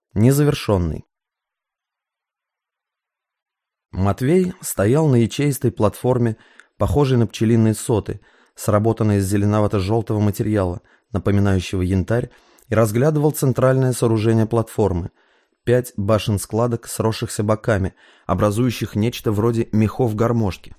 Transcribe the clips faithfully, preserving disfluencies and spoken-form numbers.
Незавершенный. Матвей стоял на ячеистой платформе, похожей на пчелиные соты, сработанной из зеленовато-желтого материала, напоминающего янтарь, и разглядывал центральное сооружение платформы. Пять башен-складок, сросшихся боками, образующих нечто вроде мехов гармошки.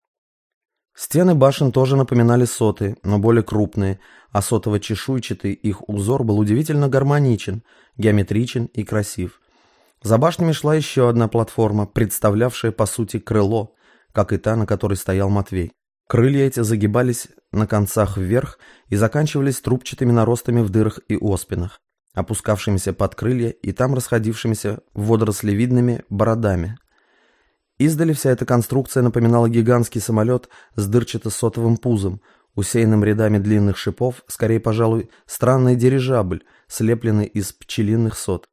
Стены башен тоже напоминали соты, но более крупные, а сотово-чешуйчатый их узор был удивительно гармоничен, геометричен и красив. За башнями шла еще одна платформа, представлявшая по сути крыло, как и та, на которой стоял Матвей. Крылья эти загибались на концах вверх и заканчивались трубчатыми наростами в дырах и оспинах, опускавшимися под крылья и там расходившимися водорослевидными бородами. Издали вся эта конструкция напоминала гигантский самолет с дырчато-сотовым пузом, усеянным рядами длинных шипов, скорее, пожалуй, странный дирижабль, слепленный из пчелиных сот.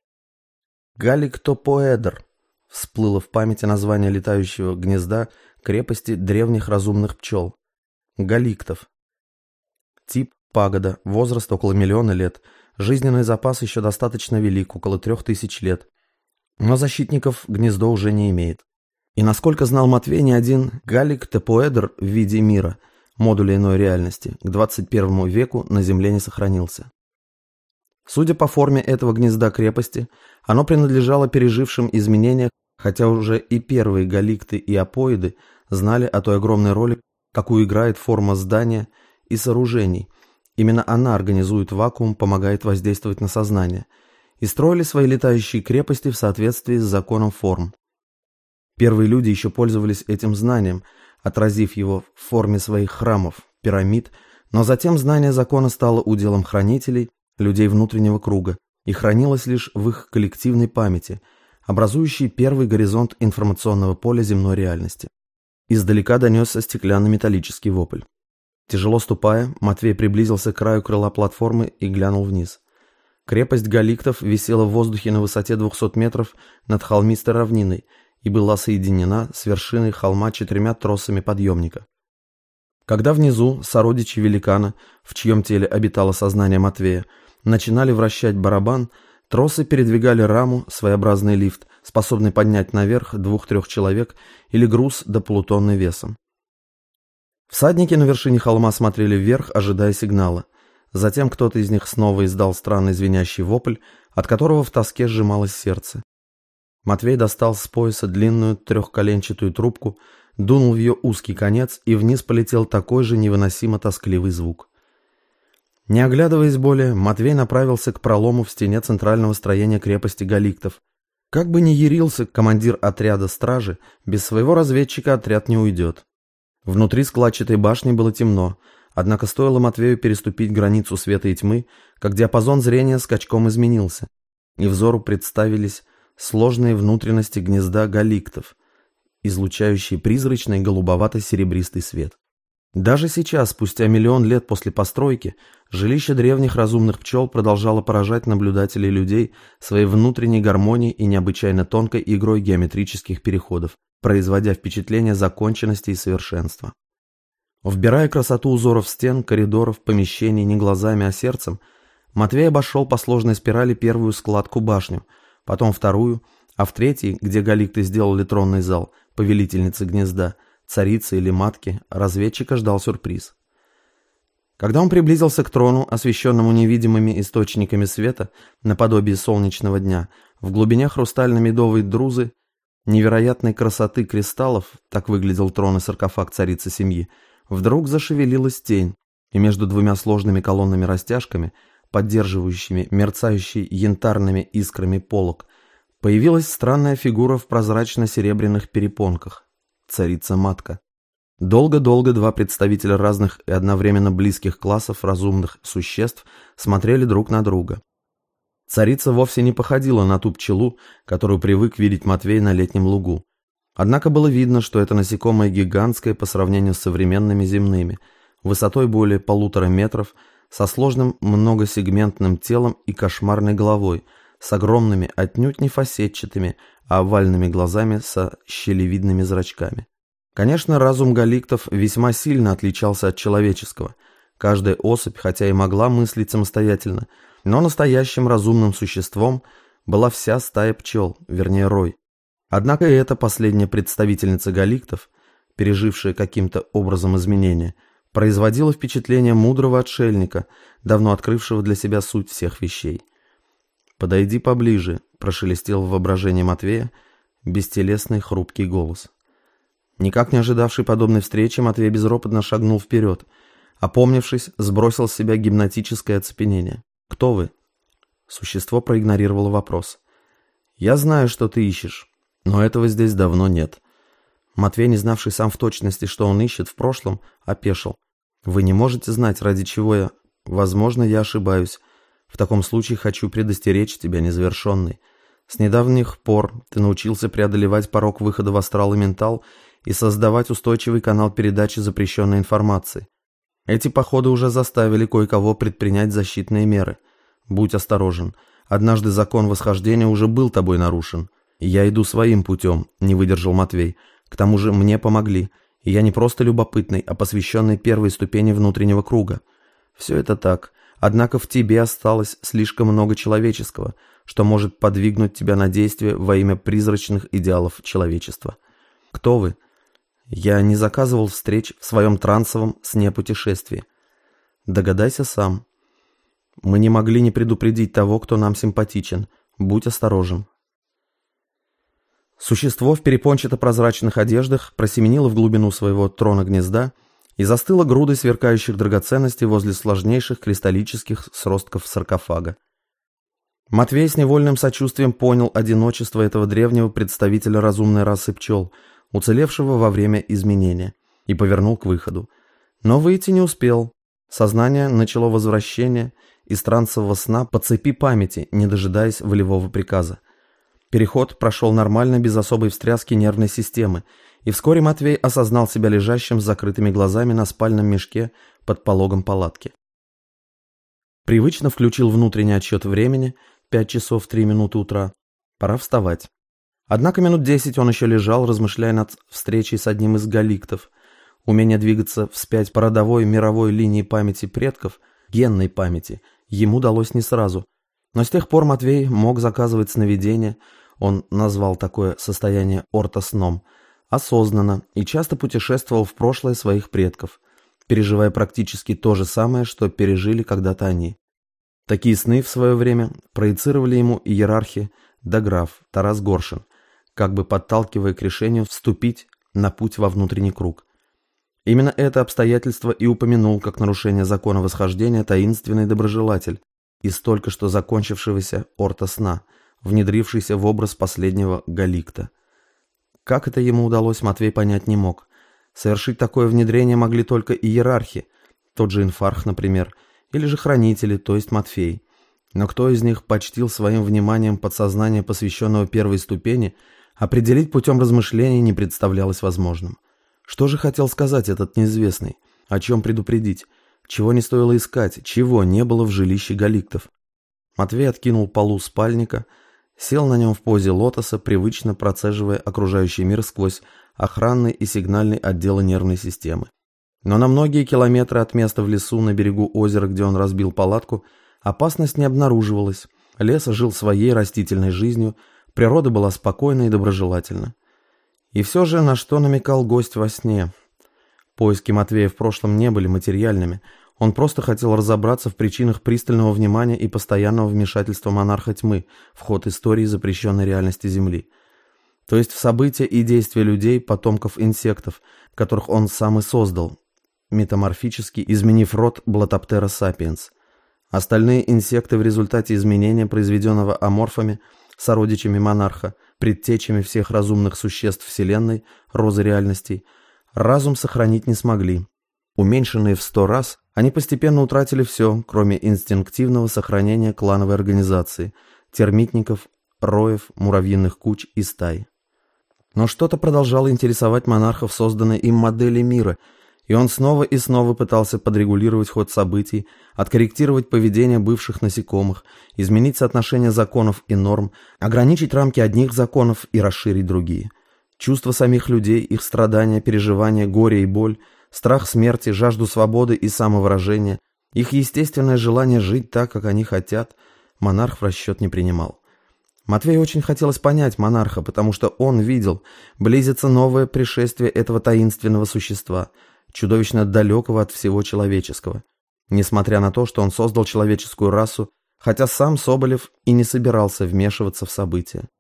Галиктопоэдр всплыло в памяти название летающего гнезда крепости древних разумных пчел. Галиктов. Тип – пагода, возраст около миллиона лет, жизненный запас еще достаточно велик, около трех тысяч лет. Но защитников гнездо уже не имеет. И насколько знал Матвей, ни один галиктопоэдр в виде мира, модуля иной реальности, к двадцать первому веку на Земле не сохранился. Судя по форме этого гнезда крепости, оно принадлежало пережившим изменения, хотя уже и первые галикты и апоиды знали о той огромной роли, какую играет форма здания и сооружений. Именно она организует вакуум, помогает воздействовать на сознание. И строили свои летающие крепости в соответствии с законом форм. Первые люди еще пользовались этим знанием, отразив его в форме своих храмов, пирамид, но затем знание закона стало уделом хранителей, людей внутреннего круга, и хранилось лишь в их коллективной памяти, образующей первый горизонт информационного поля земной реальности. Издалека донесся стеклянно-металлический вопль. Тяжело ступая, Матвей приблизился к краю крыла платформы и глянул вниз. Крепость галиктов висела в воздухе на высоте двухсот метров над холмистой равниной и была соединена с вершиной холма четырьмя тросами подъемника. Когда внизу сородичи великана, в чьем теле обитало сознание Матвея, начинали вращать барабан, тросы передвигали раму, своеобразный лифт, способный поднять наверх двух-трех человек или груз до полутонны весом. Всадники на вершине холма смотрели вверх, ожидая сигнала. Затем кто-то из них снова издал странный звенящий вопль, от которого в тоске сжималось сердце. Матвей достал с пояса длинную трехколенчатую трубку, дунул в ее узкий конец, и вниз полетел такой же невыносимо тоскливый звук. Не оглядываясь более, Матвей направился к пролому в стене центрального строения крепости галиктов. Как бы ни ярился командир отряда стражи, без своего разведчика отряд не уйдет. Внутри складчатой башни было темно, однако стоило Матвею переступить границу света и тьмы, как диапазон зрения скачком изменился, и взору представились сложные внутренности гнезда галиктов, излучающие призрачный голубовато-серебристый свет. Даже сейчас, спустя миллион лет после постройки, жилище древних разумных пчел продолжало поражать наблюдателей людей своей внутренней гармонией и необычайно тонкой игрой геометрических переходов, производя впечатление законченности и совершенства. Вбирая красоту узоров стен, коридоров, помещений не глазами, а сердцем, Матвей обошел по сложной спирали первую складку башню, потом вторую, а в третьей, где галикты сделали тронный зал, повелительницы гнезда, царицы или матки, разведчика ждал сюрприз. Когда он приблизился к трону, освещенному невидимыми источниками света, наподобие солнечного дня, в глубине хрустально-медовой друзы, невероятной красоты кристаллов, так выглядел трон и саркофаг царицы семьи, вдруг зашевелилась тень, и между двумя сложными колоннами-растяжками, поддерживающими мерцающий янтарными искрами полог, появилась странная фигура в прозрачно-серебряных перепонках. Царица-матка. Долго-долго два представителя разных и одновременно близких классов разумных существ смотрели друг на друга. Царица вовсе не походила на ту пчелу, которую привык видеть Матвей на летнем лугу. Однако было видно, что это насекомое гигантское по сравнению с современными земными, высотой более полутора метров, со сложным многосегментным телом и кошмарной головой, с огромными, отнюдь не фасетчатыми, а овальными глазами со щелевидными зрачками. Конечно, разум галиктов весьма сильно отличался от человеческого. Каждая особь, хотя и могла мыслить самостоятельно, но настоящим разумным существом была вся стая пчел, вернее рой. Однако и эта последняя представительница галиктов, пережившая каким-то образом изменения, производила впечатление мудрого отшельника, давно открывшего для себя суть всех вещей. «Подойди поближе», — прошелестел в воображении Матвея бестелесный хрупкий голос. Никак не ожидавший подобной встречи, Матвей безропотно шагнул вперед. Опомнившись, сбросил с себя гипнотическое оцепенение. «Кто вы?» Существо проигнорировало вопрос. «Я знаю, что ты ищешь, но этого здесь давно нет». Матвей, не знавший сам в точности, что он ищет в прошлом, опешил. «Вы не можете знать, ради чего я... Возможно, я ошибаюсь. В таком случае хочу предостеречь тебя, незавершенный. С недавних пор ты научился преодолевать порог выхода в астрал и ментал и создавать устойчивый канал передачи запрещенной информации. Эти походы уже заставили кое-кого предпринять защитные меры. Будь осторожен. Однажды закон восхождения уже был тобой нарушен. Я иду своим путем», — не выдержал Матвей. «К тому же мне помогли. И я не просто любопытный, а посвященный первой ступени внутреннего круга. Все это так. Однако в тебе осталось слишком много человеческого, что может подвигнуть тебя на действие во имя призрачных идеалов человечества. Кто вы?» «Я не заказывал встреч в своем трансовом сне-путешествии». «Догадайся сам. Мы не могли не предупредить того, кто нам симпатичен. Будь осторожен». Существо в перепончато-прозрачных одеждах просеменило в глубину своего трона гнезда и застыло грудой сверкающих драгоценностей возле сложнейших кристаллических сростков саркофага. Матвей с невольным сочувствием понял одиночество этого древнего представителя разумной расы пчел, уцелевшего во время изменения, и повернул к выходу. Но выйти не успел. Сознание начало возвращение из трансового сна по цепи памяти, не дожидаясь волевого приказа. Переход прошел нормально, без особой встряски нервной системы, и вскоре Матвей осознал себя лежащим с закрытыми глазами на спальном мешке под пологом палатки. Привычно включил внутренний отсчет времени, пять часов три минуты утра. Пора вставать. Однако минут десять он еще лежал, размышляя над встречей с одним из галиктов. Умение двигаться вспять по родовой мировой линии памяти предков, генной памяти, ему далось не сразу. Но с тех пор Матвей мог заказывать сновидения, он назвал такое состояние ортосном, осознанно и часто путешествовал в прошлое своих предков, переживая практически то же самое, что пережили когда-то они. Такие сны в свое время проецировали ему иерархи да граф Тарас Горшин, как бы подталкивая к решению вступить на путь во внутренний круг. Именно это обстоятельство и упомянул как нарушение закона восхождения таинственный доброжелатель из только что закончившегося ортосна, внедрившийся в образ последнего галикта. Как это ему удалось, Матвей понять не мог. Совершить такое внедрение могли только иерархи, тот же Инфарх, например, или же хранители, то есть Матфей. Но кто из них почтил своим вниманием подсознание посвященного первой ступени, определить путем размышлений не представлялось возможным. Что же хотел сказать этот неизвестный? О чем предупредить? Чего не стоило искать? Чего не было в жилище галиктов? Матвей откинул полу спальника, сел на нем в позе лотоса, привычно процеживая окружающий мир сквозь охранный и сигнальный отделы нервной системы. Но на многие километры от места в лесу на берегу озера, где он разбил палатку, опасность не обнаруживалась. Лес жил своей растительной жизнью, природа была спокойна и доброжелательна. И все же, на что намекал гость во сне? Поиски Матвея в прошлом не были материальными. Он просто хотел разобраться в причинах пристального внимания и постоянного вмешательства монарха тьмы в ход истории запрещенной реальности Земли. То есть в события и действия людей, потомков инсектов, которых он сам и создал, метаморфически изменив род Блатоптера сапиенс. Остальные инсекты в результате изменения, произведенного аморфами, сородичами монарха, предтечами всех разумных существ Вселенной, розы реальностей, разум сохранить не смогли. Уменьшенные в сто раз, они постепенно утратили все, кроме инстинктивного сохранения клановой организации, термитников, роев, муравьиных куч и стай. Но что-то продолжало интересовать монархов созданной им модели мира, и он снова и снова пытался подрегулировать ход событий, откорректировать поведение бывших насекомых, изменить соотношение законов и норм, ограничить рамки одних законов и расширить другие. Чувства самих людей, их страдания, переживания, горе и боль, страх смерти, жажду свободы и самовыражения, их естественное желание жить так, как они хотят, монарх в расчет не принимал. Матвею очень хотелось понять монарха, потому что он видел, близится новое пришествие этого таинственного существа, чудовищно далекого от всего человеческого. Несмотря на то, что он создал человеческую расу, хотя сам Соболев и не собирался вмешиваться в события.